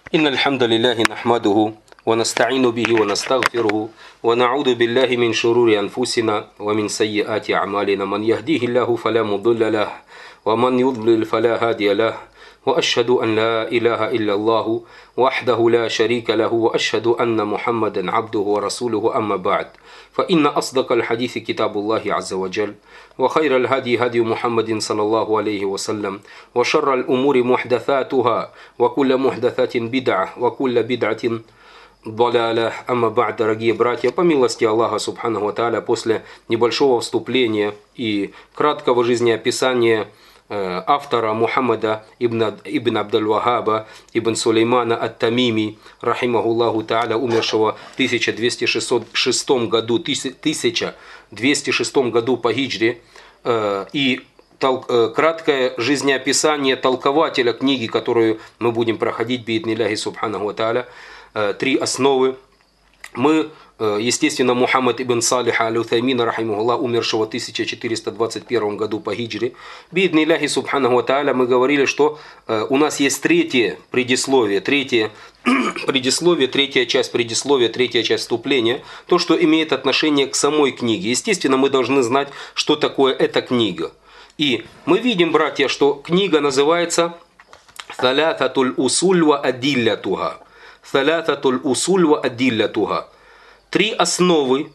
إن الحمد لله نحمده ونستعين به ونستغفره ونعوذ بالله من شرور أنفسنا ومن سيئات أعمالنا من يهديه الله فلا مضل له ومن يضلل فلا هادي له وأشهد أن لا إله إلا الله وحده لا شريك له وأشهد أن محمدا عبده ورسوله أما بعد فإن أصدق الحديث كتاب الله عز وجل وخير الهدي هدي محمد صلى الله عليه وسلم وشر الأمور محدثاتها وكل محدثات بدعة وكل بدعة ضلالة. Амма ба'д, дорогие братья, по милости Аллаха Субханаху ва Тааля, после небольшого вступления и краткого жизнеописания автора Мухаммада ибн Абдуль-Вахаба ибн Сулеймана ат-Тамими, рахимахуллаху Тааля, умершего в 1206 году по хиджре, и краткое жизнеописание толкователя книги, которую мы будем проходить бииднилляхи Субханаху ва Тааля, три основы. Мы, естественно, Мухаммад ибн Салиха аль-Уthаймина, рахимахуллах, умершего в 1421 году по хиджре. Бииднилляхи Субханаху ва Тааля, мы говорили, что у нас есть третье предисловие, третья часть предисловия, третья часть вступления, то, что имеет отношение к самой книге. Естественно, мы должны знать, что такое эта книга. И мы видим, братья, что книга называется «Салятатуль усуль ва адиллятуха». «Салятатуль усуль ва адиллятуха». Три основы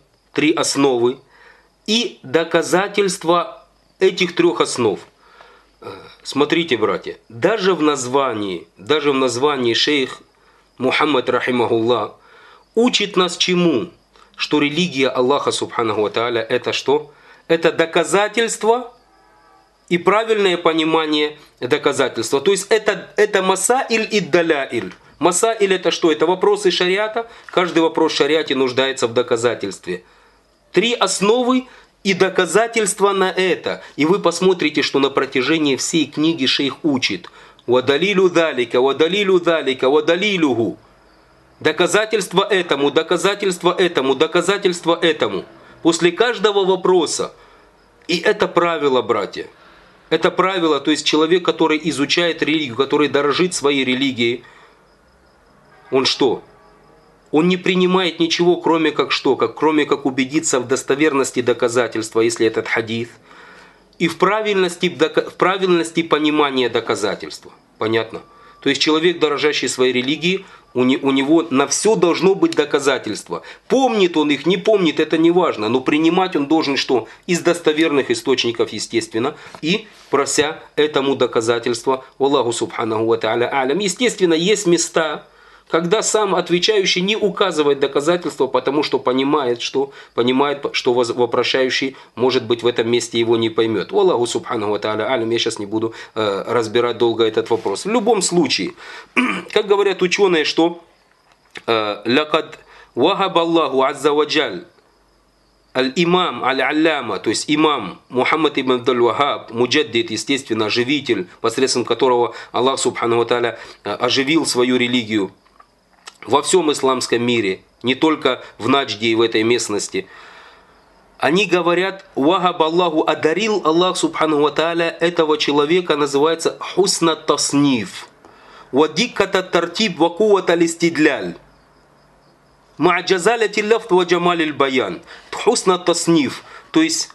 и доказательства этих трех основ. Смотрите, братья, даже в названии шейх Мухаммад, рахимахуллах, учит нас чему? Что религия Аллаха Субханаху ва Тааля — это что? Это доказательство и правильное понимание доказательства. То есть это масаиль и даляиль. Масаиль — это что? Это вопросы шариата. Каждый вопрос в шариате нуждается в доказательстве. Три основы и доказательства на это. И вы посмотрите, что на протяжении всей книги шейх учит. «Вадалилю далика, вадалилю далика, вадалилюху». Доказательство этому, доказательство этому, доказательство этому. После каждого вопроса. И это правило, братья. Это правило, то есть человек, который изучает религию, который дорожит своей религией, он что? Он не принимает ничего, кроме как что? Кроме как убедиться в достоверности доказательства, если этот хадис, и в правильности понимания доказательства. Понятно? То есть человек, дорожащий своей религией, у него на все должно быть доказательство. Помнит он их, не помнит, это не важно. Но принимать он должен что? Из достоверных источников, естественно. И прося этому доказательства. Аллаху Субханаху ва Тааля алям. Естественно, есть места, когда сам отвечающий не указывает доказательства, потому что понимает, что вопрошающий, может быть, в этом месте его не поймет. Аллаху Субханаху ва Тааля алям. Я сейчас не буду разбирать долго этот вопрос. В любом случае, как говорят ученые, что «Лакад вахаб Аллаху азза ва джаль аль-имам аль-алляма», то есть имам Мухаммад ибн Абдуль-Вахаб, муджаддид, естественно, оживитель, посредством которого Аллах Субханаху ва Тааля оживил свою религию во всем исламском мире, не только в Наджде и в этой местности. Они говорят, «Вахаб Аллаху», одарил Аллах Субханаху ва Тааля этого человека, называется «хусна тасниф», «вадикката тартиб ва куввата листидляль». Ма'джазаляти лафт ва джамалиль баян. Хусна тасниф, то есть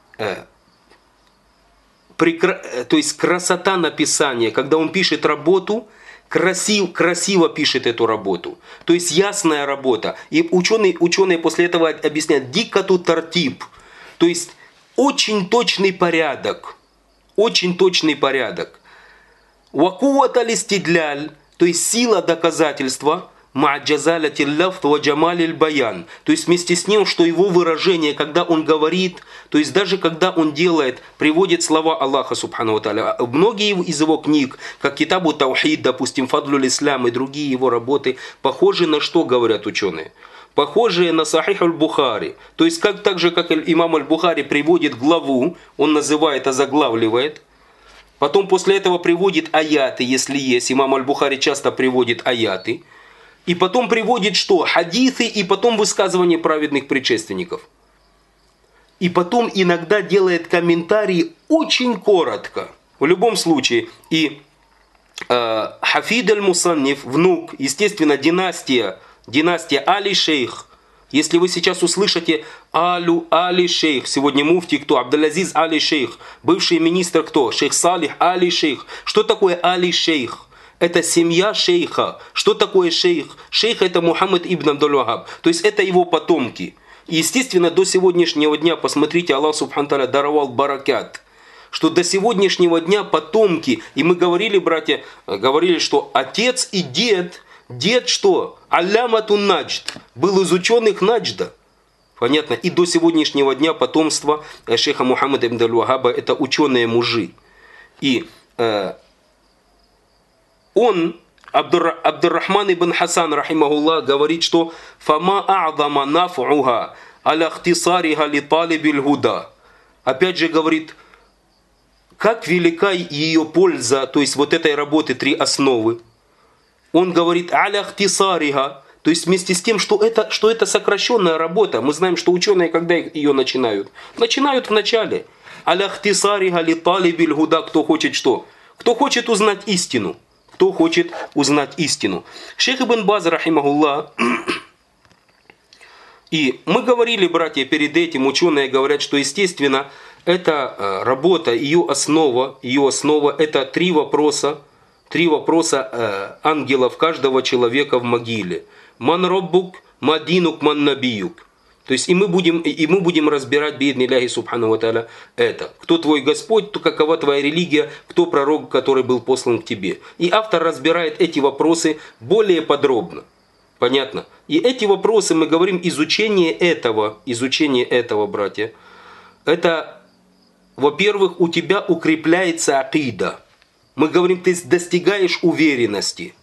красота написания, когда он пишет работу, красиво пишет эту работу. То есть ясная работа. И ученые после этого объясняют диккату тартиб, то есть очень точный порядок. Очень точный порядок. Вакувата листидляль, то есть сила доказательства. Ма'джазаляти лафт ва джамалиль баян. То есть вместе с ним, что его выражение, когда он говорит, то есть даже когда он приводит слова Аллаха Субханаху ва Тааля. Многие из его книг, как Китабу Таухид, допустим, Фадлюль Ислам и другие его работы, похожи на что, говорят ученые? Похожие на Сахих аль-Бухари. То есть так же, как имам аль-Бухари приводит главу, он называет, озаглавливает. Потом после этого приводит аяты, если есть. Имам аль-Бухари часто приводит аяты. И потом приводит что? Хадисы, и потом высказывания праведных предшественников. И потом иногда делает комментарии очень коротко. В любом случае, и Хафид аль-Мусанниф, внук, естественно, династия Али Шейх. Если вы сейчас услышите Али Шейх, сегодня муфти кто? Абдул-Азиз Али Шейх, бывший министр кто? Шейх Салих Али Шейх. Что такое Али Шейх? Это семья шейха. Что такое шейх? Шейх это Мухаммад ибн Абдуль-Вахаб. То есть это его потомки. И естественно, до сегодняшнего дня, посмотрите, Аллах Субхану Тааля даровал баракят. Что до сегодняшнего дня потомки, и мы говорили, братья, говорили, что отец и дед что? Аляматун Наджд, был из ученых Наджда. Понятно? И до сегодняшнего дня потомство шейха Мухаммада ибн Абдуль-Вахаба это ученые мужи. И он, Абдуррахман ибн Хасан, рахимахуллах, говорит, что «Фама а'зама наф'уха аля ихтисариха ли талибиль гуда». Опять же говорит, как велика ее польза, то есть вот этой работы три основы. Он говорит «аля ихтисариха», то есть вместе с тем, что это сокращенная работа. Мы знаем, что ученые, когда ее начинают? Начинают в начале. «Аля ихтисариха ли талибиль гуда», кто хочет что? Кто хочет узнать истину. Кто хочет узнать истину. Шейх Ибн Баз, рахимахуллах, и мы говорили, братья, перед этим, ученые говорят, что, естественно, эта работа, ее основа, это три вопроса ангелов каждого человека в могиле. Ман роббук, мадинук, ман набиюк. То есть и мы будем разбирать бииднилляхи субхану ва тааля это. Кто твой Господь, какова твоя религия, кто пророк, который был послан к тебе. И автор разбирает эти вопросы более подробно. Понятно? И эти вопросы, мы говорим, изучение этого, братья, это, во-первых, у тебя укрепляется акида. Мы говорим, ты достигаешь уверенности.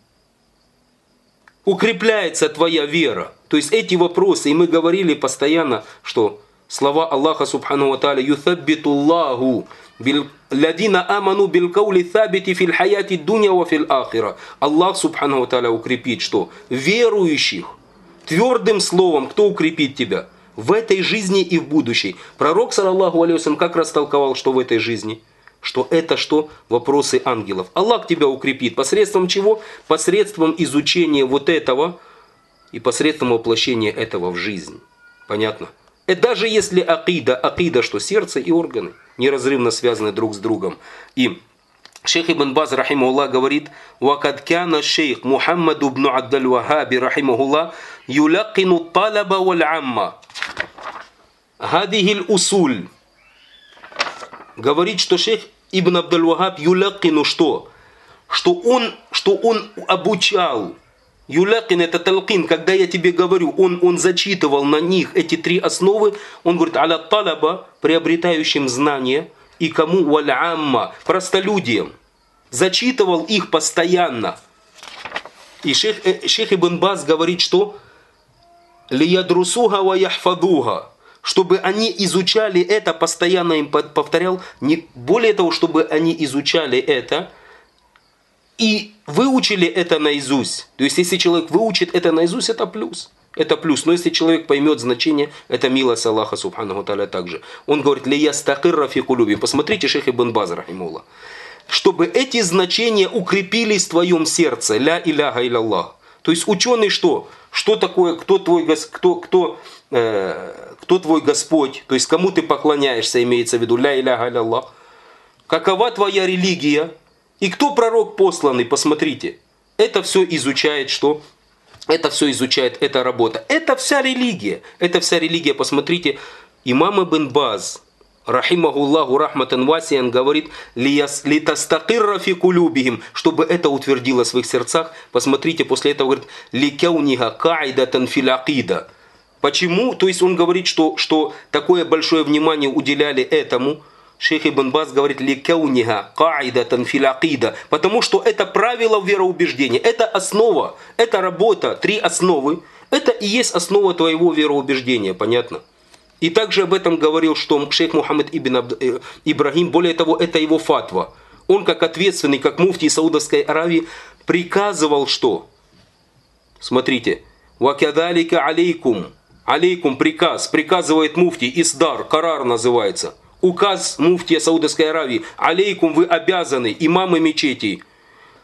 Укрепляется твоя вера. То есть эти вопросы, и мы говорили постоянно, что слова Аллаха Субхану ва Тааля «Юthаббитуллаху ладина аману билкаули thабити фил хаяти дунья ва фил ахира». Аллах Субхану ва Тааля укрепит что? Верующих. Твердым словом, кто укрепит тебя? В этой жизни и в будущей. Пророк, саллаллаху алейхи ва саллям, как растолковал, что в этой жизни? Что это что? Вопросы ангелов. Аллах тебя укрепит. Посредством чего? Посредством изучения вот этого и посредством воплощения этого в жизнь. Понятно? И даже если акида, что сердце и органы неразрывно связаны друг с другом. И шейх Ибн Баз, рахимахуллах, говорит, «Вакад кяна шейх Мухаммад ибн Абдуль-Вахаби, рахимахуллах, юлаккину талаба валь амма. Хадихиль усуль». Говорит, что шейх Ибн Абдуль-Вахаб юлаккину что? Что он обучал. Юлакин это талкин, когда я тебе говорю, он зачитывал на них эти три основы, он говорит, аля талаба, приобретающим знания, и кому валь амма, простолюдиям. Зачитывал их постоянно. И шейх Ибн Баз говорит, что лиядрусуха ва яхфадуха, чтобы они изучали это, постоянно им повторял, не более того, чтобы они изучали это, и выучили это наизусть. То есть, если человек выучит это наизусть, это плюс. Это плюс. Но если человек поймет значение, это милость Аллаха Субхану ва Тааля также. Он говорит, «Лиястакирра фи кулуби». Посмотрите, шейх Ибн Баз, рахимуллах. Чтобы эти значения укрепились в твоем сердце. Ля иляха илlallah. То есть, ученый что? Что такое, кто твой Господь? То есть, кому ты поклоняешься, имеется в виду. Ля иляха илlallah. Какова твоя религия? И кто пророк посланный, посмотрите. Это все изучает что? Это все изучает эта работа. Это вся религия. Посмотрите, имам Ибн Баз, рахимахуллаху рахматан васиян, говорит, литастакирра фи кулюбихим, чтобы это утвердилось в их сердцах. Посмотрите, после этого говорит, ликауниха каидатан фил акида. Почему? То есть он говорит, что такое большое внимание уделяли этому. Шейх Ибн Баз говорит, ликауниха каидатан фил акида, потому что это правило вероубеждения, это основа, это работа, три основы, это и есть основа твоего вероубеждения, понятно? И также об этом говорил, что шейх Мухаммад ибн Ибрагим, более того, это его фатва. Он как ответственный, как муфти Саудовской Аравии, приказывал что? Смотрите, «Вакядалика алейкум», алейкум приказ, приказывает муфти, исдар, карар называется. Указ муфтия Саудовской Аравии. Алейкум, вы обязаны, имамы мечетей.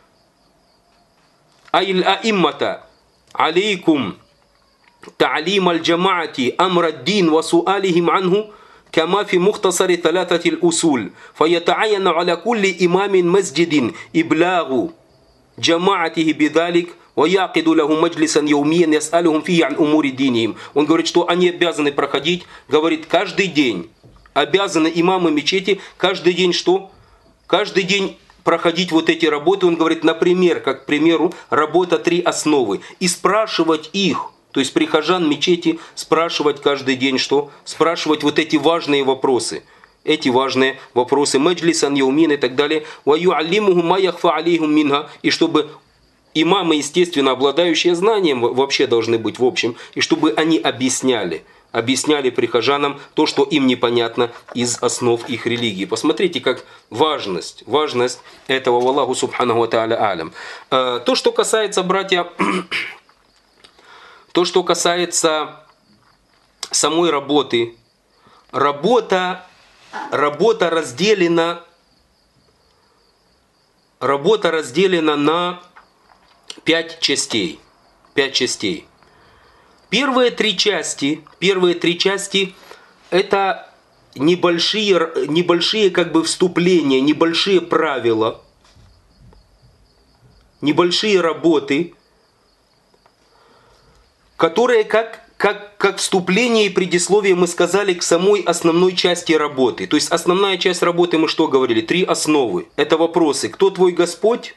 Айл аиммата алейкум تعليم الجماعة أمر الدين وسؤالهم عنه كما في مختصر ثلاثة الأصول فيتعين على كل إمام مسجد إبلاغ جماعته بذلك ويعقد له مجلسا يوميا يسألهم فيه عن أمور دينهم. Он говорит, что они обязаны проходить, говорит, каждый день. Обязаны имамы мечети каждый день что? Каждый день проходить вот эти работы. Он говорит, например, как к примеру, работа 3 основы. И спрашивать их, то есть прихожан мечети, спрашивать каждый день что? Спрашивать вот эти важные вопросы. Эти важные вопросы. Маджлисан яумин и так далее. Ваюаллимуху ма яхфа алейхум минха. И чтобы имамы, естественно, обладающие знанием вообще должны быть в общем. И чтобы они объясняли прихожанам то, что им непонятно из основ их религии. Посмотрите, как важность этого в Аллаху субханаху ва тааля алям. То, что касается, братья, то, что касается самой работы, работа разделена на 5 частей. 5 частей. Первые три части это небольшие как бы вступления, небольшие правила, небольшие работы, которые как вступление и предисловие мы сказали к самой основной части работы. То есть основная часть работы мы что говорили? 3 основы. Это вопросы. Кто твой Господь?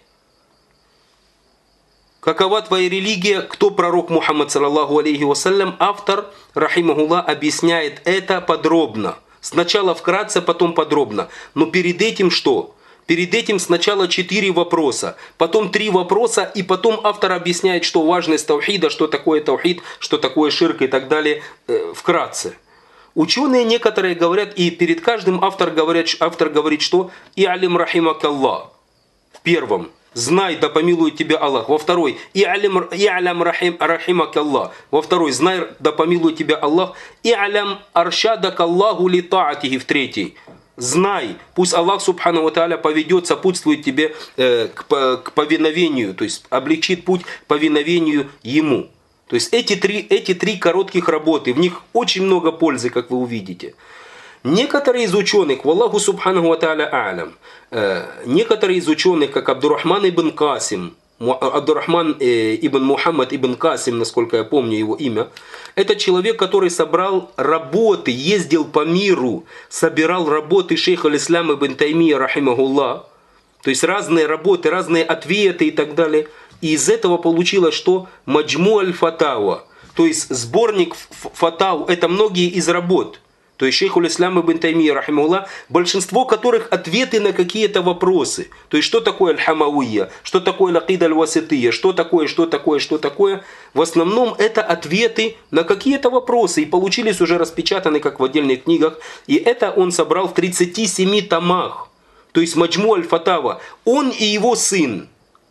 Какова твоя религия? Кто пророк Мухаммад саллаллаху алейхи вассалям? Автор, рахимахуллах, объясняет это подробно. Сначала вкратце, потом подробно. Но перед этим что? Перед этим сначала 4 вопроса, потом 3 вопроса, и потом автор объясняет, что важность таухида, что такое таухид, что такое ширк и так далее, вкратце. Ученые некоторые говорят, и перед каждым автор говорит, что «И'алим рахимакаллах» в первом. Знай, да помилует тебя Аллах. Во второй, и'алям рахимакаллах. Во второй, знай, да помилует тебя Аллах. И'алям аршадакаллаху ли таатихи. В третьей, знай, пусть Аллах субхану ва тааля поведет, сопутствует тебе к повиновению, то есть облегчит путь к повиновению Ему. То есть эти три коротких работы, в них очень много пользы, как вы увидите. Некоторые из ученых, валлаху субхану ва тааля а'лям, некоторые из ученых, как Абдуррахман ибн Касим, Абдуррахман ибн Мухаммад ибн Касим, насколько я помню его имя, это человек, который собрал работы, ездил по миру, собирал работы шейха аль-Ислам ибн Таймия, рахимахуллах, то есть разные работы, разные ответы и так далее. И из этого получилось, что Маджму аль-Фатава, то есть сборник фатау, это многие из работ. То есть шейх аль-Ислам ибн Таймия, рахимахуллах, большинство которых ответы на какие-то вопросы. То есть что такое аль-Хамауия, что такое аль-Акида аль-Васития, что такое. В основном это ответы на какие-то вопросы. И получились уже распечатаны как в отдельных книгах. И это он собрал в 37 томах. То есть Маджму аль-Фатава. Он и его сын.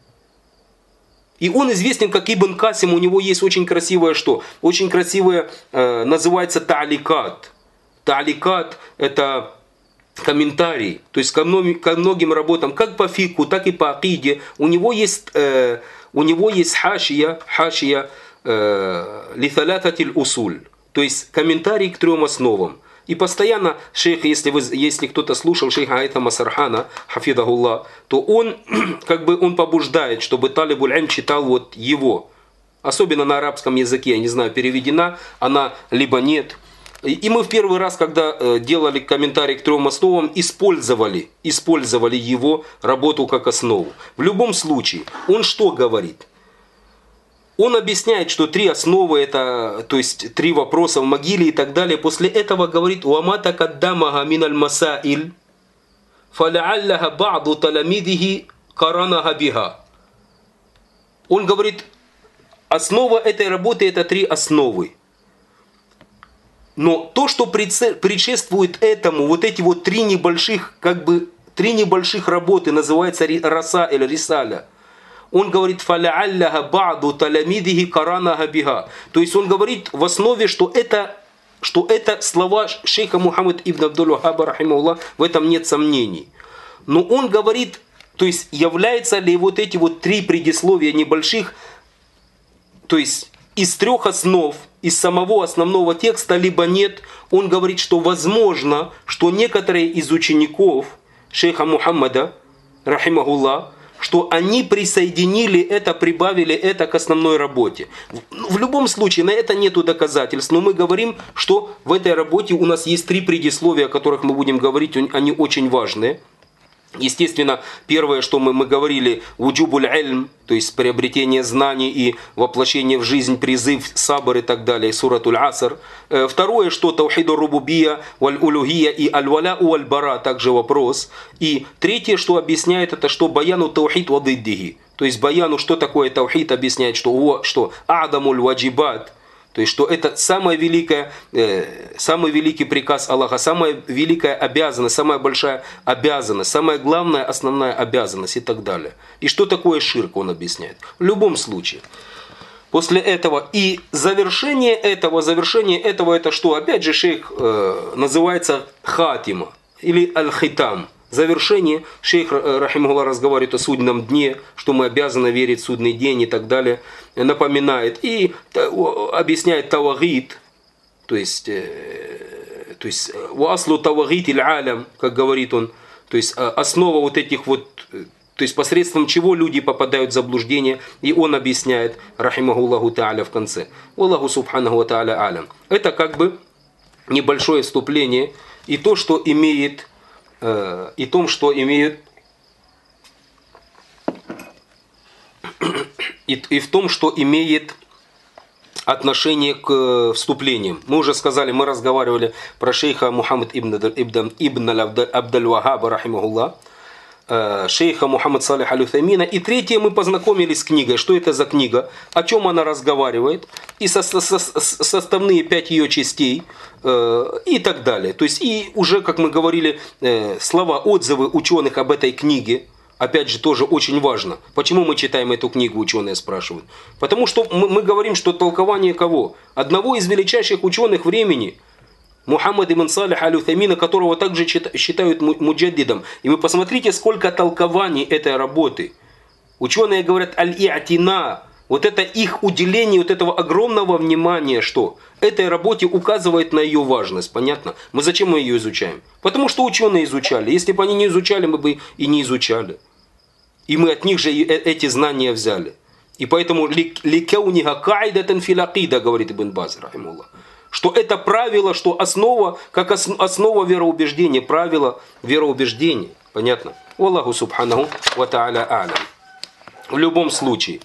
И он известен как Ибн Касим. У него есть очень красивое что? Очень красивое называется та'аликат. Та'аликат – это комментарий, то есть ко многим работам, как по фику, так и по акиде. У него есть хашия литалататиль усуль, то есть комментарий к 3 основам. И постоянно шейх, если кто-то слушал шейха Айтама Сархана, хафидахуллах, то он побуждает, чтобы талибуль илм читал вот его. Особенно на арабском языке, я не знаю, переведена она либо нет. И мы в первый раз, когда делали комментарий к 3 основам, использовали его работу как основу. В любом случае, он что говорит? Он объясняет, что 3 основы, это, то есть 3 вопроса в могиле и так далее. После этого говорит, «Уама такаддамаха миналь масаиль, фала'аллаха ба'ду таламидихи каранаха биха». Он говорит, основа этой работы это 3 основы. Но то, что предшествует этому, вот эти вот 3 небольших работы, называется раса или рисаля. Он говорит, фаля'алляха ба'ду таламидихи каранаха биха. То есть он говорит в основе, что это слова шейха Мухаммад ибн Абдуль-Вахаба, рахимахуллах, в этом нет сомнений. Но он говорит, То есть является ли вот эти вот три предисловия небольших, то есть из трех основ, из самого основного текста, либо нет, он говорит, что возможно, что некоторые из учеников шейха Мухаммада, рахимахуллах, что они присоединили это, прибавили это к основной работе. В любом случае, на это нету доказательств, но мы говорим, что в этой работе у нас есть три предисловия, о которых мы будем говорить, они очень важные. Естественно, первое, что мы говорили, вуджубуль ильм, то есть приобретение знаний и воплощение в жизнь, призыв, сабр и так далее, суратуль аср. Второе, что таухиду рубубия, валь улюхия и аль-валя валь бара, также вопрос. И третье, что объясняет, это что баяну таухид вадиддихи. То есть баяну, что такое таухид, объясняет, что адамуль ваджибат. То есть, что это самый великий приказ Аллаха, самая великая обязанность, самая большая обязанность, самая главная, основная обязанность и так далее. И что такое ширк, он объясняет. В любом случае. После этого и завершение этого это что? Опять же шейх называется хатима или аль-хитам. Завершение. Шейх рахимахуллах разговаривает о судном дне, что мы обязаны верить в судный день и так далее. Напоминает и объясняет тавагит, то есть васлу тавагит иль алям, как говорит он, то есть основа вот этих вот, то есть посредством чего люди попадают в заблуждение, и он объясняет, рахимахуллаху та'аля, в конце. Аллаху субханаху ва та'аля алям. Это как бы небольшое вступление и то, что имеет и в том, что имеет отношение к вступлениям. Мы уже сказали, мы разговаривали про шейха Мухаммад ибн Абдаль-Вахаба, рахимахуллах, шейха Мухаммад Салих аль-Уthаймина. И третье, мы познакомились с книгой. Что это за книга? О чем она разговаривает? И составные 5 ее частей. И так далее. То есть, и уже, как мы говорили, слова, отзывы ученых об этой книге. Опять же, тоже очень важно. Почему мы читаем эту книгу, ученые спрашивают. Потому что мы говорим, что толкование кого? Одного из величайших ученых времени, Мухаммад ибн Салих аль-Уthаймина, которого также считают муджаддидом. И вы посмотрите, сколько толкований этой работы. Ученые говорят аль-и'тина. Вот это их уделение, вот этого огромного внимания, что этой работе указывает на ее важность. Понятно? Зачем мы ее изучаем? Потому что ученые изучали. Если бы они не изучали, мы бы и не изучали. И мы от них же эти знания взяли. И поэтому ликауниха каидатан фил акида, говорит Ибн Баз, рахимуллах, что это правило, что основа, как основа вероубеждения, правило вероубеждения. Понятно? Аллаху субханаху ва та'аля алям. В любом случае.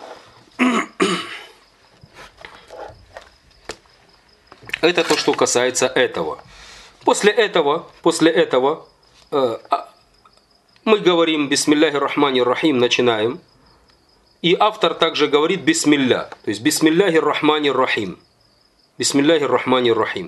Это то, что касается этого. После этого мы говорим бисмилляхи рахмани рахим, начинаем. И автор также говорит бисмилля. То есть бисмилляхи рахмани рахим. Бисмилляхи рахмани рахим.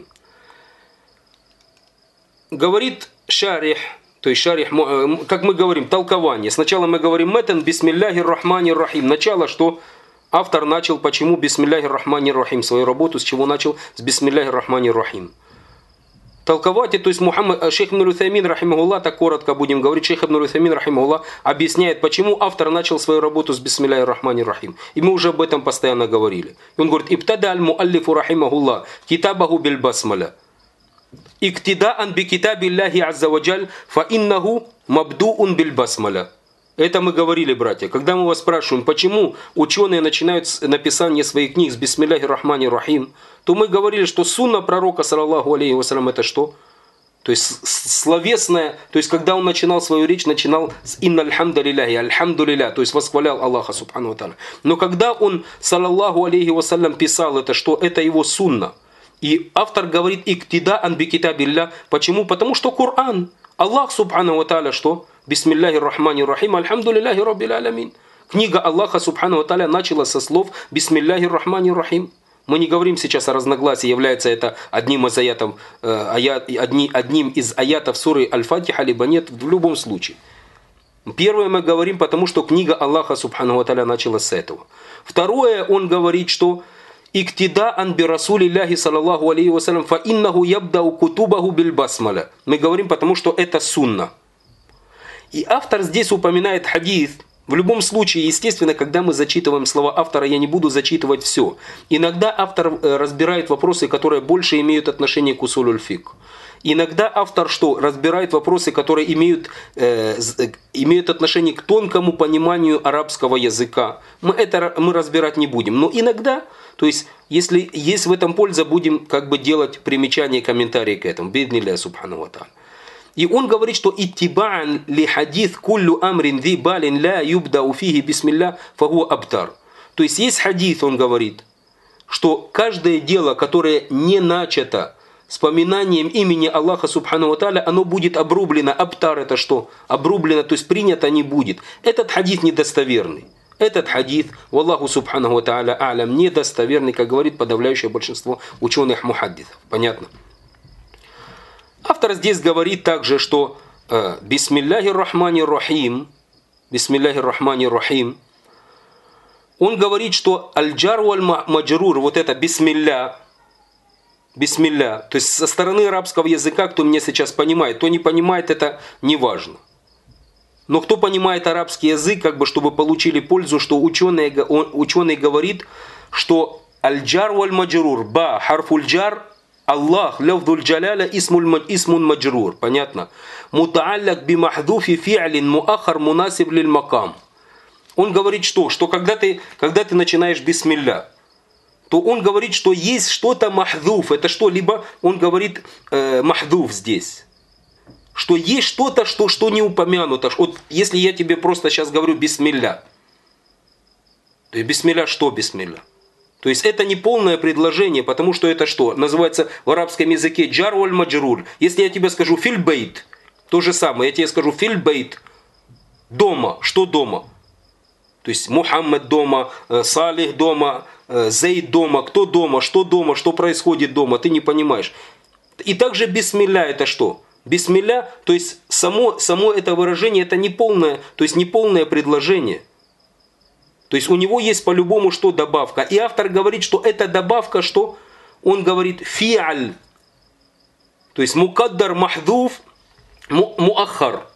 Говорит шарих, то есть шарих, как мы говорим, толкование. Сначала мы говорим метан бисмилляхи рахмани рахим. Начало, что автор начал, почему бисмилляхи рахмани рахим, свою работу, с чего начал? С бисмилляхи рахмани рахим. Толковать, то есть шейх ибн Уthаймин, рахимахуллах, так коротко будем говорить, шейх ибн Уthаймин, рахимахуллах, объясняет, почему автор начал свою работу с бисмилляхи рахмани рахим. И мы уже об этом постоянно говорили. И он говорит, ибтада аль-муаллифу рахимахуллах, китабаху биль басмаля. Иктидаан би китабиллахи азза ваджаль, фа иннаху мабдуун биль басмаля. Это мы говорили, братья. Когда мы вас спрашиваем, почему ученые начинают написание своих книг с бисмилляхи рахмани рахим, то мы говорили, что сунна пророка, саллаллаху алейхи вассалям, это что? То есть словесное, то есть когда он начинал свою речь, начинал с инна альхамдулилляхи, альхамдулилля, то есть восхвалял Аллаха субхану ва тааля. Но когда он, саллаллаху алейхи вассалям, писал это, что это его сунна. И автор говорит иктидаан би китабилля. Почему? Потому что Коран, Аллах субхану ва тааля, что? Бисмилляхи рахмани рахим, альхамдулиллахи раббил алямин. Книга Аллаха субхану ва тааля начала со слов бисмилляхи рахмани рахим. Мы не говорим сейчас о разногласии, является это одним из аятов суры Аль-Фатиха, либо нет, в любом случае. Первое мы говорим, потому что книга Аллаха субхану ва тааля начала с этого. Второе, он говорит, что иктидаан би расулилляхи саллаллаху алейхи вассалям фа иннаху ябдау кутубаху биль басмаля. Мы говорим, потому что это сунна. И автор здесь упоминает хадис. В любом случае, естественно, когда мы зачитываем слова автора, я не буду зачитывать все. Иногда автор разбирает вопросы, которые больше имеют отношение к усулюль фик. Иногда автор что? Разбирает вопросы, которые имеют отношение к тонкому пониманию арабского языка. Мы разбирать не будем. Но иногда, то есть, если есть в этом польза, будем как бы делать примечания и комментарии к этому. Биднилля субхану ва та'аля. И он говорит, что «Иттиба'ан ли хадис куллю амрин зи балин ла юбдау фихи бисмилля фагу абтар». То есть хадис, он говорит, что каждое дело, которое не начато с поминанием имени Аллаха субхану ва та'аля, оно будет обрублено. Абтар это что? Обрублено, то есть принято не будет. Этот хадис недостоверный. Этот хадис, валлаху субхану ва та'аля а'лям, недостоверный, как говорит подавляющее большинство ученых мухаддисов. Понятно? Автор здесь говорит также, что «Бисмилляхи рахмани рахим», «Бисмилляхи рахмани рахим», он говорит, что «Аль-джар валь-маджрур», вот это «Бисмилля», «Бисмилля», то есть со стороны арабского языка, кто меня сейчас понимает, кто не понимает, это не важно. Но кто понимает арабский язык, как бы, чтобы получили пользу, что ученый говорит, что «Аль-джар валь-маджрур», «Ба», «Харфуль-джар», Аллах, лавдуль джаляля, исмун маджрур. Понятно? Мутаалляк би махдуфи фи'лин муахар мунасиб лиль макам. Он говорит, что когда ты начинаешь бисмилля, то он говорит, что есть что-то махдуф. Это что? Либо он говорит махдуф здесь. Что есть что-то, что не упомянуто. Вот если я тебе просто сейчас говорю бисмилля, то есть бисмилля что бисмилля? То есть это не полное предложение, потому что это что? Называется в арабском языке джар валь маджрур. Если я тебе скажу фильбейт, то же самое. Я тебе скажу фильбейт, дома. Что дома? То есть Мухаммад дома, Салих дома, Зейд дома. Кто дома? Что происходит дома? Ты не понимаешь. И также бисмилля это что? Бисмилля, то есть само это выражение, это не полное, то есть не полное предложение. То есть у него есть по-любому что добавка. И автор говорит, что эта добавка, что? Он говорит фи'аль. То есть мукаддар махдуф муахар.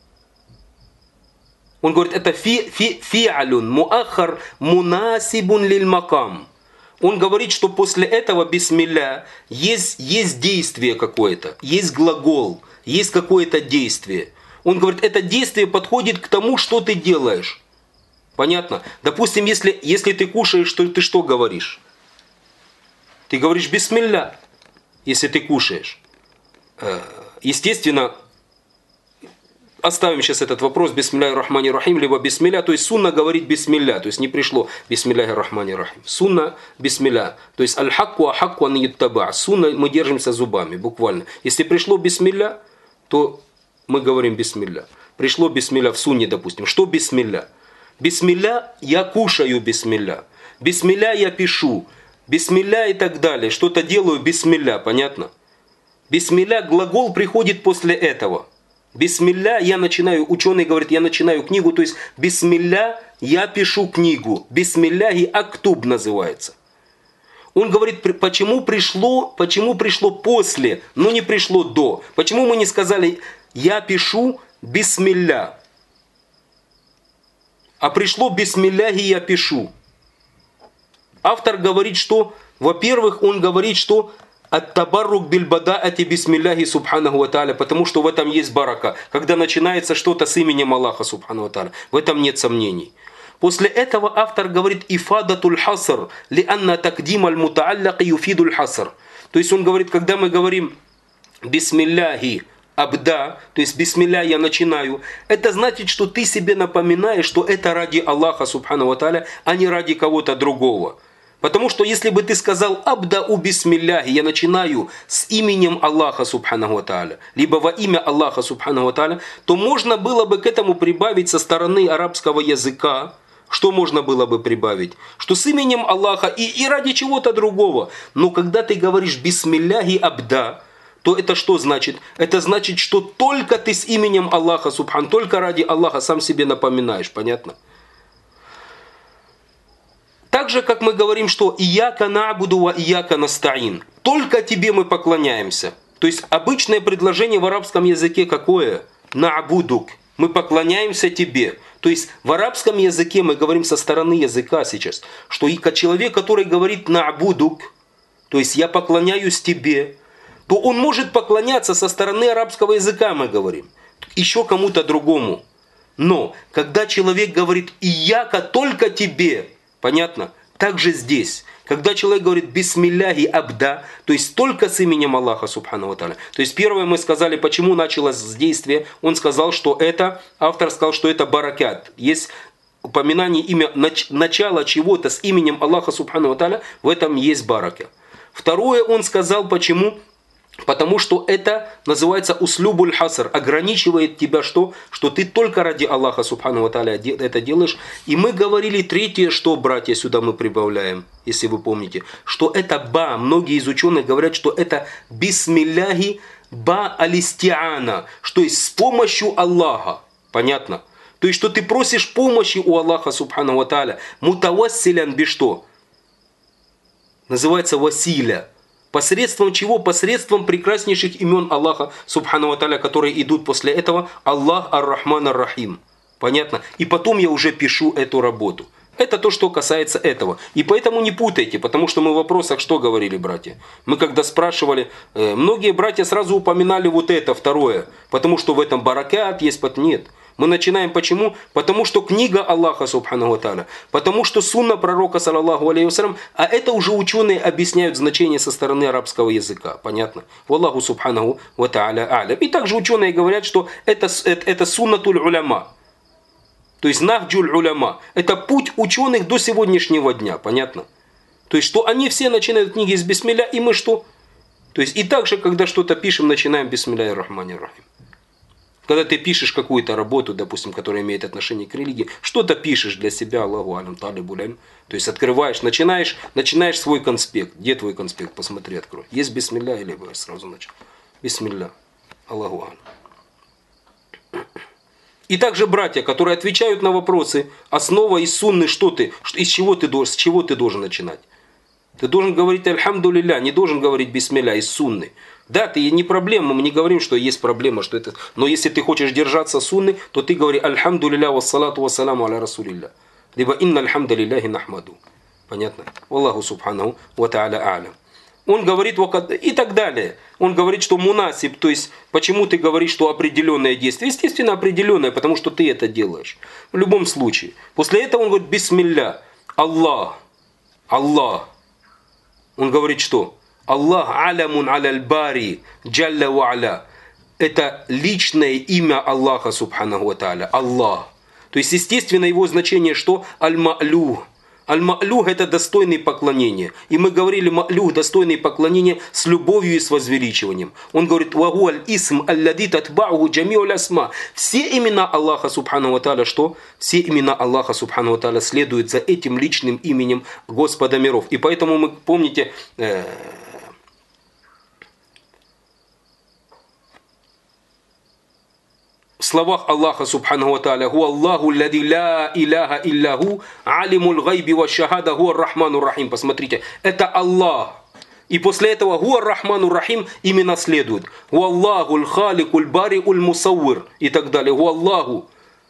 Он говорит, это фи'алюн муахар мунасибун лиль макам. Он говорит, что после этого бисмилля есть действие какое-то, есть глагол, есть какое-то действие. Он говорит, это действие подходит к тому, что ты делаешь. Понятно? Допустим, если ты кушаешь, то ты что говоришь? Ты говоришь бисмилля, если ты кушаешь. Естественно, оставим сейчас этот вопрос, бисмилляхи рахмани рахим, либо бисмилля, то есть сунна говорит бисмилля, то есть не пришло бисмилляхи рахмани рахим. Сунна бисмилля, то есть аль-хакку ахакку ан юттаба. Сунна мы держимся зубами, буквально. Если пришло бисмилля, то мы говорим бисмилля. Пришло бисмилля в сунне, допустим. Что бисмилля? Бисмилля, я кушаю бисмилля. Бисмилля, я пишу. Бисмилля и так далее. Что-то делаю бисмилля, понятно? Бисмилля, глагол приходит после этого. Бисмилля, я начинаю, ученый говорит, я начинаю книгу, то есть бисмилля, я пишу книгу. Бисмилляхи актуб называется. Он говорит, почему пришло после, но не пришло до. Почему мы не сказали, я пишу бисмилля. А пришло бисмилляхи, я пишу. Автор говорит, что, во-первых, он говорит, что ат-табаррук биль-бадаати бисмилляхи субханаху ва та'аля, потому что в этом есть барака, когда начинается что-то с именем Аллаха субханаху ва та'аля. В этом нет сомнений. После этого автор говорит ифадатуль хаср, лианна такдим аль-мутааллак юфидуль хаср. То есть он говорит, когда мы говорим бисмилляхи, абда, то есть бисмилля я начинаю, это значит, что ты себе напоминаешь, что это ради Аллаха субхану ва та'аля, а не ради кого-то другого. Потому что если бы ты сказал абда у бисмилляхи, я начинаю с именем Аллаха субхану ва та'аля, либо во имя Аллаха субхану ва та'аля, то можно было бы к этому прибавить со стороны арабского языка. Что можно было бы прибавить? Что с именем Аллаха и ради чего-то другого. Но когда ты говоришь бисмилляхи абда, то это что значит? Это значит, что только ты с именем Аллаха, субхан, только ради Аллаха сам себе напоминаешь. Понятно? Так же, как мы говорим, что «Ияка на'буду ва ияка настаин». Только тебе мы поклоняемся. То есть обычное предложение в арабском языке какое? «На'будук». мы поклоняемся тебе. То есть в арабском языке, мы говорим со стороны языка сейчас, что и человек, который говорит на'будук, то есть я поклоняюсь тебе, то он может поклоняться со стороны арабского языка, мы говорим, еще кому-то другому. Но когда человек говорит «Ияка только тебе», понятно? Также здесь. Когда человек говорит «Бисмилляхи абда», то есть только с именем Аллаха Субхану ва Тааля. То есть первое мы сказали, почему началось с действия. Он сказал, что это, автор сказал, что это баракят. Есть упоминание имя, начала чего-то с именем Аллаха Субхану ва Тааля, в этом есть барака. Второе он сказал, почему? Потому что это называется услюбуль хаср, ограничивает тебя что? Что ты только ради Аллаха Субхану ва Тааля это делаешь. И мы говорили третье, что, братья, сюда мы прибавляем, если вы помните, что это ба. Многие из ученых говорят, что это бисмилляхи ба алистиана, что есть с помощью Аллаха. Понятно? То есть, что ты просишь помощи у Аллаха Субхану ва Тааля. Мутавассилян би что? Называется василя. Посредством чего? Посредством прекраснейших имен Аллаха Субхану ва Тааля, которые идут после этого. Аллах ар-Рахман ар-Рахим. Понятно? И потом я уже пишу эту работу. Это то, что касается этого. И поэтому не путайте, потому что мы в вопросах что говорили, братья? Мы когда спрашивали, многие братья сразу упоминали вот это, второе. Потому что в этом баракат есть, нет. Мы начинаем почему? Потому что книга Аллаха Субхану ва Тааля, потому что сунна пророка, саллаллаху алейхи вассалям, а это уже ученые объясняют значение со стороны арабского языка. Понятно? Валлаху Субхану ва Тааля а'лям. И также ученые говорят, что это суннатуль уляма. То есть нахджуль уляма. Это путь ученых до сегодняшнего дня. Понятно? То есть, что они все начинают книги с бисмилля, и мы что? То есть, и также, когда что-то пишем, начинаем бисмилля ар-Рахмани ар-Рахим. Когда ты пишешь какую-то работу, допустим, которая имеет отношение к религии, что-то пишешь для себя, Аллаху алям, талибу лям, то есть открываешь, начинаешь свой конспект. Где твой конспект? Посмотри, открой. Есть бисмилля или бы сразу начал? Бисмилля. Аллаху алям. И также братья, которые отвечают на вопросы, основа из сунны, что ты, с чего ты должен начинать? Ты должен говорить альхамдулилля, не должен говорить бисмилля из сунны. Да, ты не проблема, мы не говорим, что есть проблема, что это. Но если ты хочешь держаться сунны, то ты говори альхамдулилля вассалату вассаламу аля расулилля. Либо инна альхамдулилляхи нахмаду. Понятно? Аллаху субханаху ва тааля а'лям. Он говорит и так далее. Он говорит, что мунасиб, то есть почему ты говоришь, что определенное действие. Естественно, определенное, потому что ты это делаешь. В любом случае. После этого он говорит бисмилля. Аллах. Аллах. Он говорит, что? Аллах алямун аляль бари джалля ва аля. Это личное имя Аллаха Субханаху ва Тааля. Аллах. То есть, естественно, его значение что? Аль-Ма'люх. Аль-Ма'люх это достойный поклонения. И мы говорили, Ма'люх достойный поклонения с любовью и с возвеличиванием. Он говорит, вагу аль-исм аллади татба'уху джами'у лясма. Все имена Аллаха Субхану ва Тааля что? Все имена Аллаха Субхану ва Тааля следуют за этим личным именем Господа миров. И поэтому мы, помните, в словах Аллаха Субхану ва Тааля, «Ху Аллаху лади ла иляха илляху, алимул гайби ва шахада, ху ар-Рахману рахим». Посмотрите, это Аллах. И после этого «Ху ар-Рахману рахим» именно следует. «Ху Аллаху л-Халику л-Бари уль-Мусауир» и так далее. «Ху Аллаху».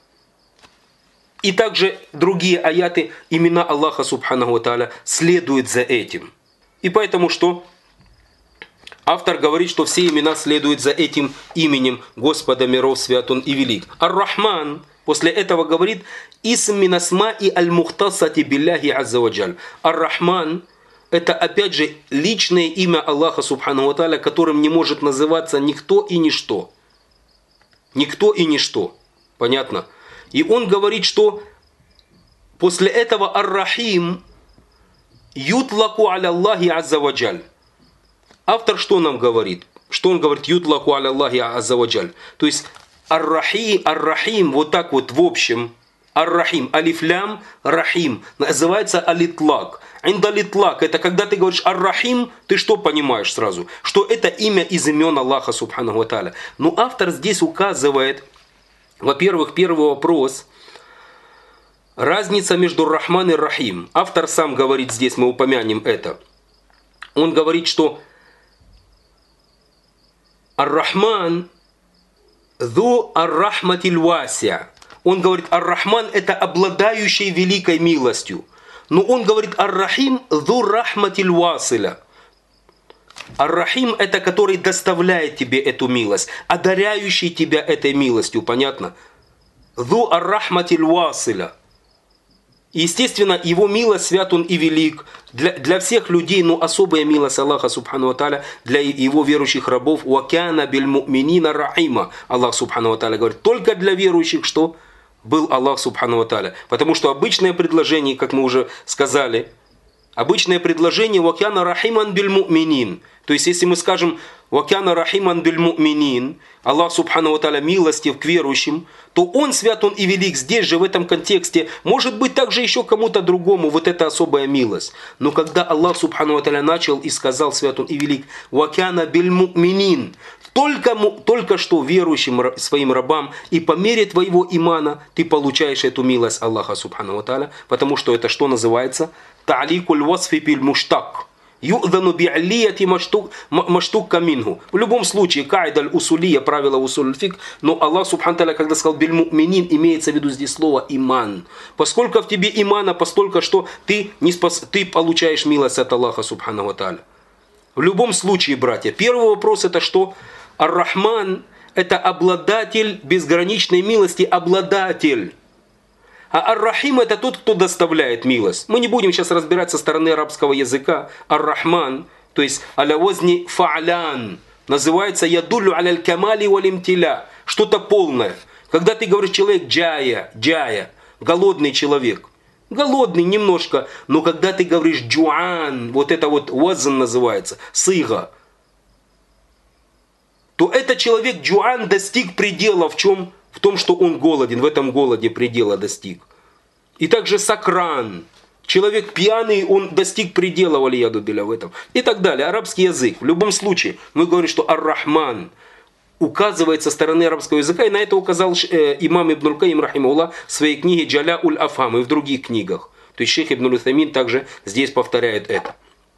И также другие аяты, имена Аллаха Субхану ва Тааля следуют за этим. И поэтому что? Автор говорит, что все имена следуют за этим именем Господа миров, свят Он и велик. Ар-Рахман после этого говорит «Исм минасма и аль-Мухтасати билляхи азза ва джаль». Ар-Рахман это опять же личное имя Аллаха Субхану ва Тааля, которым не может называться никто и ничто. Никто и ничто. Понятно? И он говорит, что после этого Ар-Рахим ютлаку аля Аллахи азза ва джаль. Автор что нам говорит? Что он говорит? Ютлаку аля Аллахи азза ва джаль. То есть ар-Рахим, вот так вот в общем, ар-Рахим, алифлям, рахим, называется алитлак. Индалитлак, это когда ты говоришь ар-Рахим, ты что понимаешь сразу? Что это имя из имен Аллаха Субхану ва Тааля. Но автор здесь указывает, во-первых, первый вопрос, разница между Рахман и Рахим. Автор сам говорит здесь, мы упомянем это. Он говорит, что Ар-Рахман Ду ар-рахматиль вася. Он говорит, ар-рахман это обладающий великой милостью. Но он говорит, ар-рахим ду рахматиль василя. Ар-рахим это который доставляет тебе эту милость, одаряющий тебя этой милостью, понятно? Ду ар-рахматиль василя. Естественно, его милость свят он и велик для всех людей, но особая милость Аллаха Субхану ва Тааля для его верующих рабов. «Вакяна биль му'минина рахима». Аллах Субхану ва Тааля говорит, только для верующих что? Был Аллах Субхану ва Тааля. Потому что обычное предложение, как мы уже сказали, обычное предложение «Вакяна рахиман биль му'минин». То есть, если мы скажем «Вакяна рахиман биль му'минин», Аллах Субхану ва Тааля милостив к верующим, то Он свят, Он и велик. Здесь же, в этом контексте, может быть также еще кому-то другому вот эта особая милость. Но когда Аллах Субхану ва Тааля начал и сказал свят Он и велик «Вакяна биль му'минин», только что верующим своим рабам, и по мере твоего имана ты получаешь эту милость Аллаха Субхану ва Тааля, потому что это что называется? «Та'ликуль васфи биль муштак». Ю'дану би'аллияти маштукка минху. В любом случае, кайдаль усулия, правила усуль фик, но Аллах Субхану Тааля, когда сказал биль му'минин, имеется в виду здесь слово иман. Поскольку в тебе имана, постолько что ты получаешь милость от Аллаха Субхану ва Тааля. В любом случае, братья, первый вопрос это что? Ар-Рахман это обладатель безграничной милости, обладатель. А Ар-Рахим это тот, кто доставляет милость. Мы не будем сейчас разбирать со стороны арабского языка. Ар-Рахман, то есть аля возни фа'лян, называется ядуллю аляль камали валимтиля, что-то полное. Когда ты говоришь человек джая, голодный человек, голодный немножко, но когда ты говоришь джуан, вот это вот вазн называется, сыга, то этот человек джуан достиг предела в чем? В том, что он голоден, в этом голоде предела достиг. И также сакран. Человек пьяный, он достиг предела валияду биля в этом. И так далее. Арабский язык. В любом случае, мы говорим, что ар-Рахман указывает со стороны арабского языка. И на это указал имам Ибн аль-Каим, рахимахуллах, в своей книге «Джаля уль-Афам» и в других книгах. То есть шейх Ибн аль-Утамин также здесь повторяет это.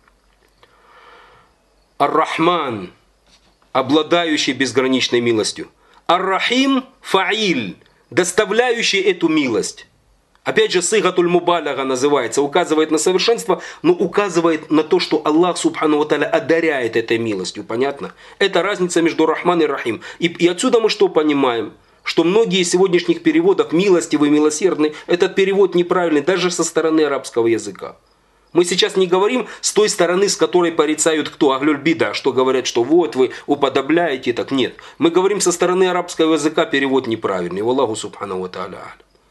Ар-Рахман, обладающий безграничной милостью. Ар-Рахим фа'иль, доставляющий эту милость. Опять же, сыгатуль мубаляга называется, указывает на совершенство, но указывает на то, что Аллах Субхану ва Тааля одаряет этой милостью. Понятно? Это разница между Рахман и Рахим. И отсюда мы что понимаем? Что многие из сегодняшних переводов «милостивый», «милосердный» этот перевод неправильный даже со стороны арабского языка. Мы сейчас не говорим с той стороны, с которой порицают кто? Ахлюль бида, что говорят, что вот вы уподобляете, так нет. Мы говорим со стороны арабского языка, перевод неправильный. Валлаху субхану ва тааля.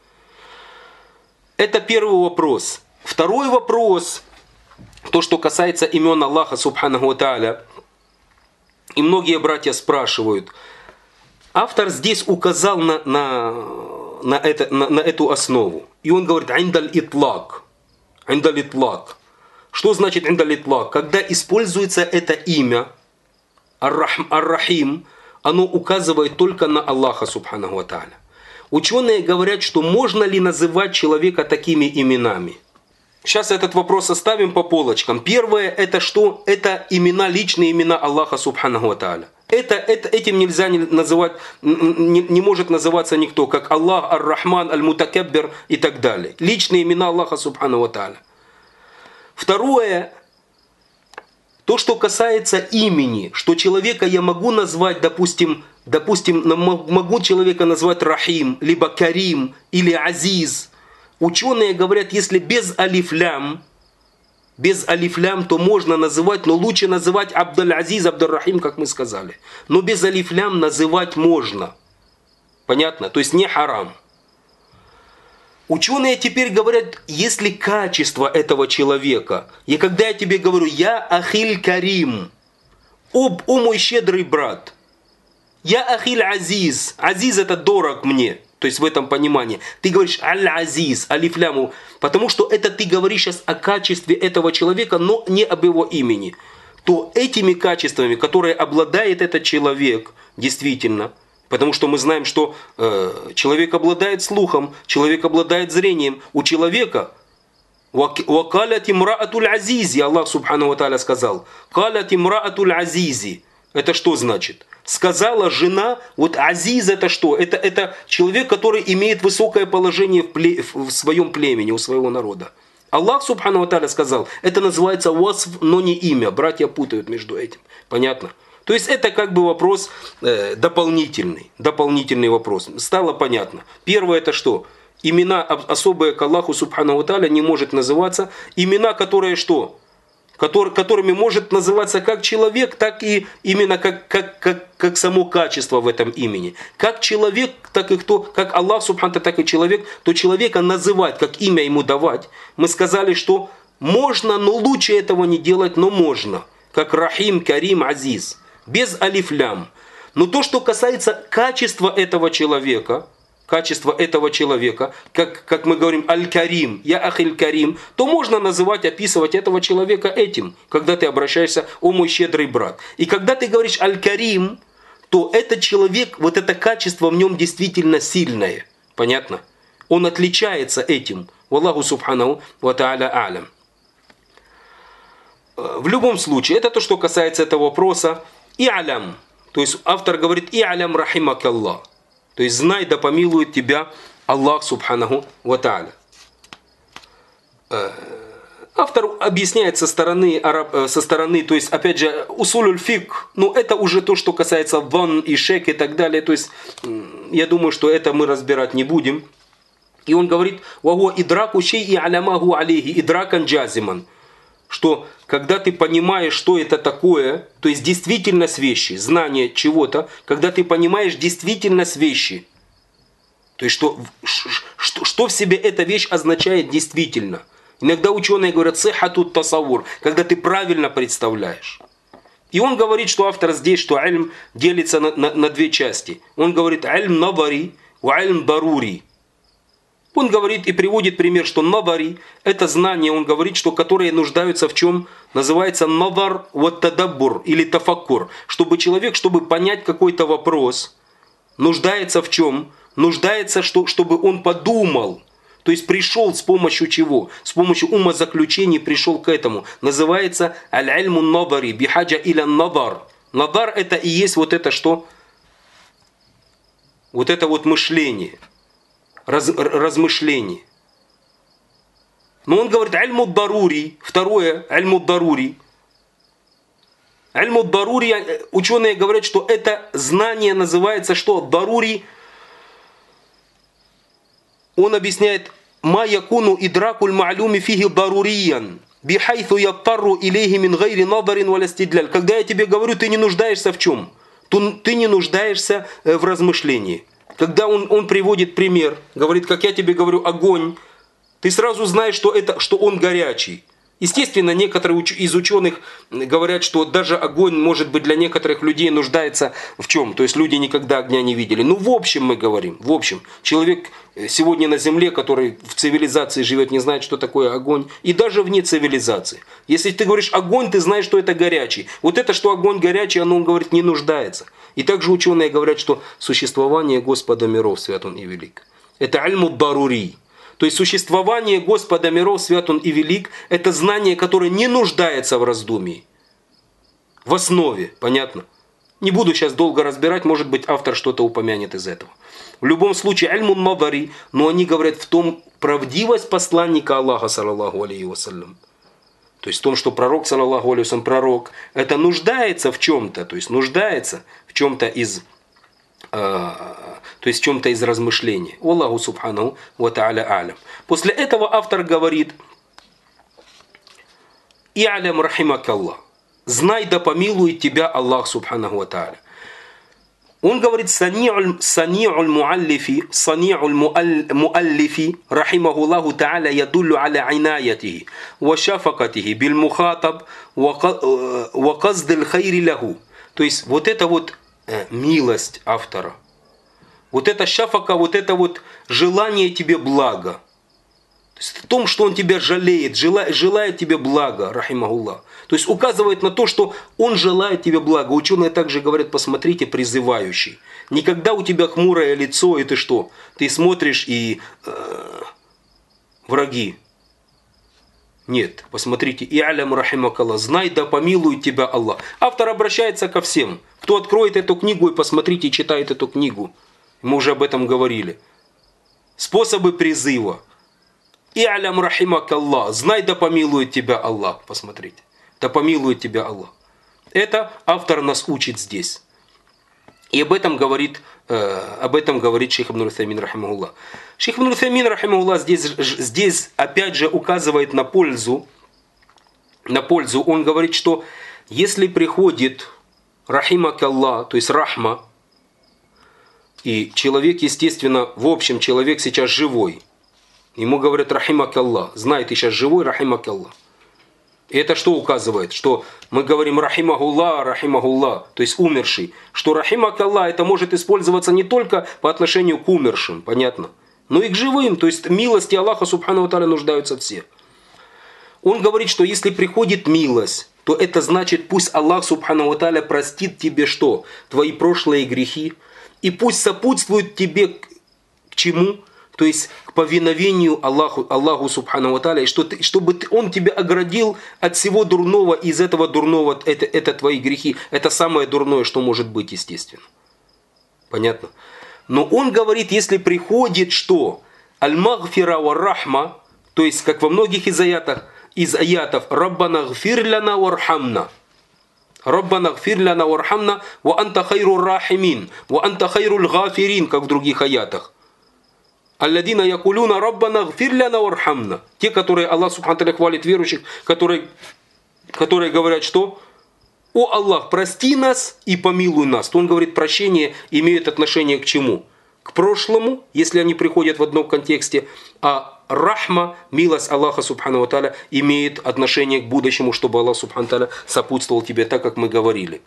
Это первый вопрос. Второй вопрос, то, что касается имен Аллаха субхану ва тааля. И многие братья спрашивают. Автор здесь указал на эту основу. И он говорит, «Индаль итлак». Индалитлак. Что значит индалитлак? Когда используется это имя, ар-Рахим, оно указывает только на Аллаха Субхану ва Тааля. Ученые говорят, что можно ли называть человека такими именами. Сейчас этот вопрос оставим по полочкам. Первое, это что? Это имена, личные имена Аллаха Субхану ва Тааля. Этим нельзя называть, не может называться никто, как Аллах, Ар-Рахман, Аль-Мутакаббир и так далее. Личные имена Аллаха Субхану ва Тааля. Второе, то, что касается имени, что человека я могу назвать, допустим, могу человека назвать Рахим, либо Карим, или Азиз. Ученые говорят, если без алифлям, то можно называть, но лучше называть Абдул-Азиз, Абдул-Рахим, как мы сказали. Но без алифлям называть можно. Понятно? То есть не харам. Ученые теперь говорят, если качество этого человека, и когда я тебе говорю, я Ахиль Карим, о мой щедрый брат, я Ахиль Азиз, Азиз это дорог мне. То есть в этом понимании. Ты говоришь Аль-Азиз, алифляму, потому что это ты говоришь сейчас о качестве этого человека, но не об его имени. То этими качествами, которые обладает этот человек, действительно, потому что мы знаем, что человек обладает слухом, человек обладает зрением. У человека «Вакалят имраатуль азизи», Аллах Субхану ва Тааля сказал, «Калят имраатуль азизи». Это что значит? сказала жена, вот Азиз это что? Это человек, который имеет высокое положение в своем племени, у своего народа. Аллах Субхану ва Тааля сказал, это называется васф, но не имя. Братья путают между этим. Понятно? То есть это как бы вопрос дополнительный вопрос. Стало понятно. Первое это что? Имена особые к Аллаху Субхану ва Тааля не может называться. Имена, которые что? Которыми может называться как человек, так и именно как само качество в этом имени. Как человек, так и кто, как Аллах Субхану, так и человек, то человека называть, как имя ему давать. Мы сказали, что можно, но лучше этого не делать, но можно. Как Рахим, Карим, Азиз. Без алиф-лям. Но то, что касается качества этого человека, как мы говорим Аль-Карим, Я Ахиль-Карим, то можно называть, описывать этого человека этим, когда ты обращаешься, о мой щедрый брат. И когда ты говоришь Аль-Карим, то этот человек, вот это качество в нем действительно сильное. Понятно? Он отличается этим. Валлаху Субханаху ва Тааля А'лям. В любом случае, это то, что касается этого вопроса. И'алям. То есть автор говорит И'алям рахимакаллах. То есть знай, да помилует тебя Аллах Субханаху ва Тааля. Автор объясняет со стороны, то есть опять же, усулюль фик, но это уже то, что касается ван и шек и так далее. То есть я думаю, что это мы разбирать не будем. И он говорит, ваго идраку шейи алямаху алейхи идракан джазиман. Что когда ты понимаешь, что это такое, то есть действительность вещи, знание чего-то, когда ты понимаешь действительность вещи, то есть что в себе эта вещь означает действительно. Иногда ученые говорят сихатут тасаввур, когда ты правильно представляешь. И он говорит, что автор здесь, что ильм делится на две части. Он говорит ильм навари ва ильм дарури. Он говорит и приводит пример, что навари – это знание, он говорит, что которые нуждаются в чем? Называется навар вот тадаббур или тафаккур. Чтобы человек, чтобы понять какой-то вопрос, нуждается в чем? Нуждается, чтобы он подумал. То есть пришел с помощью чего? С помощью умозаключений пришел к этому. Называется аль-ильму навари, бихаджа иля навар. Навар – это и есть вот это что? Вот это вот мышление. Размышление. Но он говорит альму дарури. Второе, альму дарури. Альму дарури, ученые говорят, что это знание называется что? Дарури. Он объясняет ма якуну идракуль ма'люми фихи даруриян. Бихайθу яттарру илейхи мин гайри надарин валя стидляль. Когда я тебе говорю, ты не нуждаешься в чем? Ты не нуждаешься в размышлении. Когда он приводит пример, говорит, как я тебе говорю, огонь, ты сразу знаешь, что он горячий. Естественно, некоторые из ученых говорят, что даже огонь, может быть, для некоторых людей нуждается в чем? То есть люди никогда огня не видели. Ну, в общем мы говорим, в общем. Человек сегодня на земле, который в цивилизации живет, не знает, что такое огонь. И даже вне цивилизации. Если ты говоришь огонь, ты знаешь, что это горячий. Вот это, что огонь горячий, он говорит, не нуждается. И также ученые говорят, что существование Господа миров, свят он и велик. Это альму дарури. То есть существование Господа миров, свят он и велик, это знание, которое не нуждается в раздумии. В основе, понятно? Не буду сейчас долго разбирать, может быть автор что-то упомянет из этого. В любом случае, альмун мавари, но они говорят в том правдивость посланника Аллаха, саллаллаху алейхи вассалям. То есть в том, что пророк, саллаллаху алейхи вассалям, пророк, это нуждается в чем-то, то есть нуждается в чем-то из... то есть в чем-то из размышления. Аллаху субханаху ва тааля а'лям. После этого автор говорит: «И'алям рахимакаллах». Знай, да помилует тебя Аллах субханаху ва тааля. Он говорит: «Сани'уль муаллифи рахимахуллаху тааля ядуллю аля инаятихи ва шафакатихи биль мухатаб ва каздиль хайри лаху». То есть вот это вот милость автора. Вот это шафака, вот это вот желание тебе блага. То есть в том, что он тебя жалеет, желает тебе блага, рахимахуллах. То есть указывает на то, что он желает тебе блага. Ученые также говорят, посмотрите, призывающий. Никогда у тебя хмурое лицо, и ты что? Ты смотришь и враги. Нет, посмотрите, и'алям рахимакаллах, знай, да помилует тебя Аллах. Автор обращается ко всем, Кто откроет эту книгу и посмотрите, читает эту книгу. Мы уже об этом говорили. Способы призыва. «И'лям рахимак Аллах». Знай, да помилует тебя Аллах. Посмотрите. Да помилует тебя Аллах. Это автор нас учит здесь. И об этом говорит шейх Ибн Утhaymeen рахимахуллах. Шейх Ибн Утhaymeen рахимахуллах здесь опять же указывает на пользу. Он говорит, что если приходит рахимак Аллах, то есть рахма, и человек, естественно, в общем, человек сейчас живой, ему говорят рахимак Аллах, знай, ты сейчас живой, рахимак Аллах. И это что указывает? Что мы говорим рахимахуллах, то есть умерший. Что рахимак Аллах это может использоваться не только по отношению к умершим, понятно, но и к живым, то есть милости Аллаха субхану ва тааля нуждаются все. Он говорит, что если приходит милость, то это значит, пусть Аллах субхану ва тааля простит тебе что? Твои прошлые грехи. И пусть сопутствует тебе к чему? То есть к повиновению Аллаху субхану ва тааля, чтобы Он тебя оградил от всего дурного, из этого дурного, это твои грехи. Это самое дурное, что может быть, естественно. Понятно? Но он говорит, если приходит что? Аль-магфира ва рахма, то есть, как во многих из аятов «Раббана гфир ляна вархамна». «Раббана гфир ляна вархамна, ва анта хайру рахимин, ва анта хайру гафирин», как в других аятах. «Алладина якулюна раббана гфир ляна вархамна». Те, которые Аллах субхану тааля хвалит верующих, которые говорят, что «О Аллах, прости нас и помилуй нас». То он говорит, прощение имеет отношение к чему? К прошлому, если они приходят в одном контексте, а рахма, милость Аллаха субхану ва тааля, имеет отношение к будущему, чтобы Аллах субхану ва тааля сопутствовал тебе, так как мы говорили.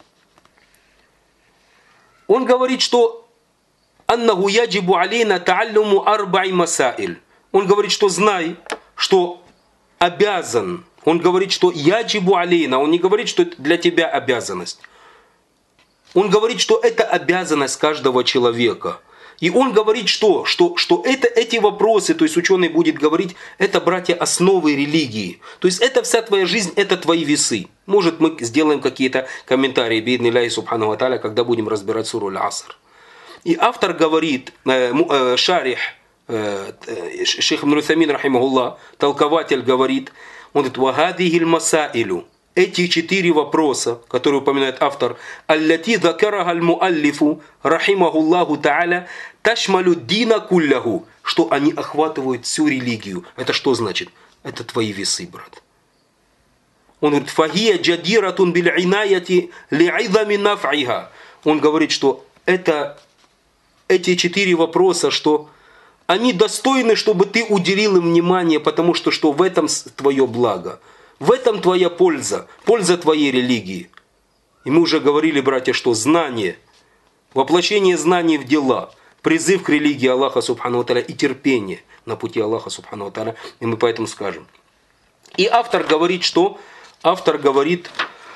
Он говорит, что «Аннаху яджибу алейна тааллуму арба'i масаиль». Он говорит, что знай, что обязан. Он говорит, что яджибу алейна. Он не говорит, что это для тебя обязанность. Он говорит, что это обязанность каждого человека. И он говорит, что эти вопросы, то есть ученый будет говорить, это, братья, основы религии. То есть это вся твоя жизнь, это твои весы. Может, мы сделаем какие-то комментарии, биидниллахи субхану ва тааля, когда будем разбирать суру Аль-Аср. И автор говорит, шарих, шейх Ибн Утhaymeen рахимахуллах, толкователь говорит, он говорит, «Вахадихиль масаилю». Эти 4 вопроса, которые упоминает автор, «Аллати закараха аль-муаллифу, рахимахуллаху та'аля, ташмалю дина кулляху», что они охватывают всю религию. Это что значит? Это твои весы, брат. Он говорит, «Фахия джадиратун биль инаяти ли'идами наф'иха». Он говорит, что эти 4 вопроса, что они достойны, чтобы ты уделил им внимание, потому что в этом твое благо. В этом твоя польза твоей религии. И мы уже говорили, братья, что знание, воплощение знаний в дела, призыв к религии Аллаха субхану ва тааля и терпение на пути Аллаха субхану ва тааля, и мы поэтому скажем. И автор говорит, что? Автор говорит,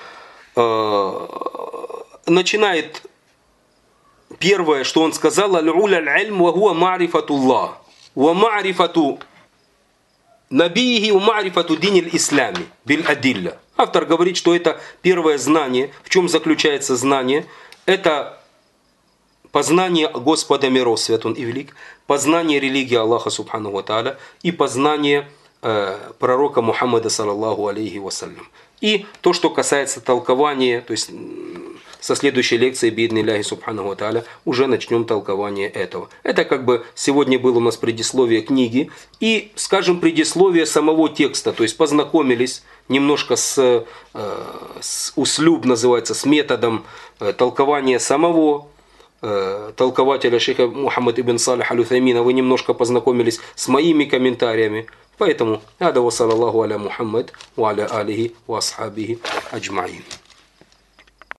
начинает первое, что он сказал, «Аль-уля аль-ильм ва хуа ма'рифатуллах, ва ма'рифату набиихи ва ма'рифату диниль ислами биль адилля». Автор говорит, что это первое знание. В чем заключается знание? Это познание Господа миров, свят Он и велик, познание религии Аллаха субхану ва тааля и познание пророка Мухаммада саллаллаху алейхи вассалям. И то, что касается толкования, то есть со следующей лекции биидниллахи субхану ва тааля уже начнем толкование этого. Это как бы сегодня было у нас предисловие книги и, скажем, предисловие самого текста, то есть познакомились немножко с услюб, называется, с методом толкования самого толкователя шейха Мухаммад ибн Салих аль-Утhaymeen, вы немножко познакомились с моими комментариями. Поэтому, ада ва саллаллаху аля Мухаммад ва аля алихи ва асхабихи аджмаин.